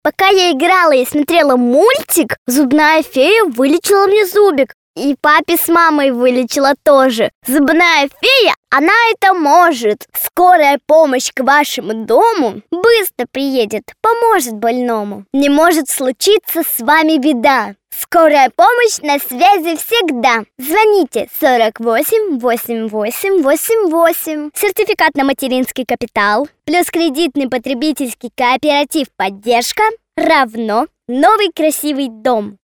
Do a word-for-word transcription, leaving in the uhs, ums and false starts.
Пока я играла и смотрела мультик, зубная фея вылечила мне зубик. И папе с мамой вылечила тоже. Зубная фея, она это может. Скорая помощь к вашему дому быстро приедет, поможет больному. Не может случиться с вами беда. Скорая помощь на связи всегда. Звоните сорок восемь восемь восемь восемь восемь. Сертификат на материнский капитал плюс кредитный потребительский кооператив «Поддержка» равно новый красивый дом.